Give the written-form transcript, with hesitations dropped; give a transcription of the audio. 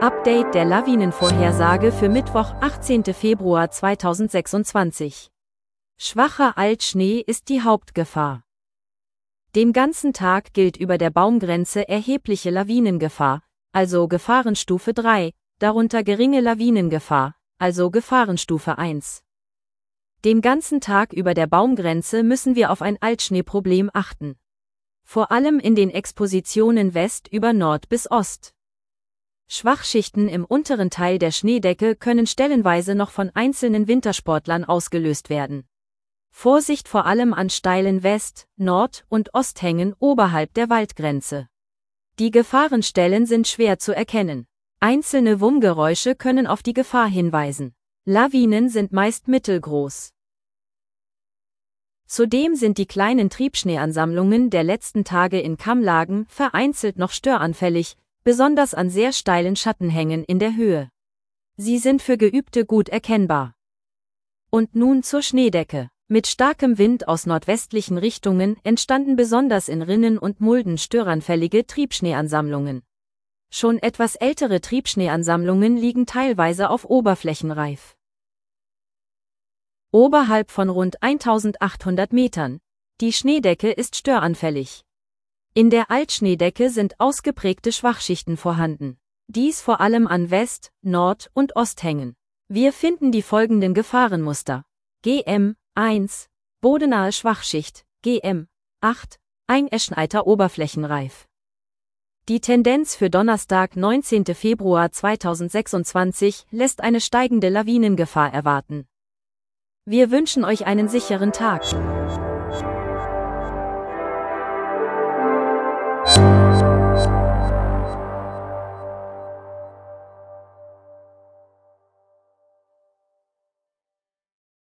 Update der Lawinenvorhersage für Mittwoch, 18. Februar 2026. Schwacher Altschnee ist die Hauptgefahr. Den ganzen Tag gilt über der Baumgrenze erhebliche Lawinengefahr, also Gefahrenstufe 3, darunter geringe Lawinengefahr, also Gefahrenstufe 1. Den ganzen Tag über der Baumgrenze müssen wir auf ein Altschneeproblem achten. Vor allem in den Expositionen West über Nord bis Ost. Schwachschichten im unteren Teil der Schneedecke können stellenweise noch von einzelnen Wintersportlern ausgelöst werden. Vorsicht vor allem an steilen West-, Nord- und Osthängen oberhalb der Waldgrenze. Die Gefahrenstellen sind schwer zu erkennen. Einzelne Wummgeräusche können auf die Gefahr hinweisen. Lawinen sind meist mittelgroß. Zudem sind die kleinen Triebschneeansammlungen der letzten Tage in Kammlagen vereinzelt noch störanfällig, besonders an sehr steilen Schattenhängen in der Höhe. Sie sind für Geübte gut erkennbar. Und nun zur Schneedecke. Mit starkem Wind aus nordwestlichen Richtungen entstanden besonders in Rinnen und Mulden störanfällige Triebschneeansammlungen. Schon etwas ältere Triebschneeansammlungen liegen teilweise auf Oberflächenreif. Oberhalb von rund 1800 Metern. Die Schneedecke ist störanfällig. In der Altschneedecke sind ausgeprägte Schwachschichten vorhanden. Dies vor allem an West-, Nord- und Osthängen. Wir finden die folgenden Gefahrenmuster. GM 1, bodenahe Schwachschicht, GM 8, eingeschneiter Oberflächenreif. Die Tendenz für Donnerstag, 19. Februar 2026 lässt eine steigende Lawinengefahr erwarten. Wir wünschen euch einen sicheren Tag.